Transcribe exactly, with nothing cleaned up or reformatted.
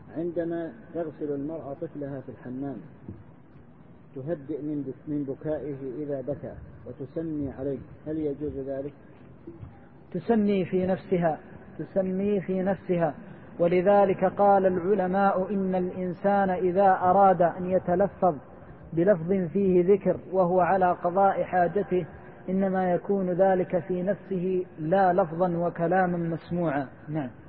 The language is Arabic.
عندما تغسل المرأة طفلها في الحمام تهدئ من بكائه إذا بكى وتسمي عليه، هل يجوز ذلك؟ تسمي في نفسها تسمي في نفسها ولذلك قال العلماء إن الإنسان إذا أراد أن يتلفظ بلفظ فيه ذكر وهو على قضاء حاجته إنما يكون ذلك في نفسه لا لفظا وكلاما مسموعا. نعم.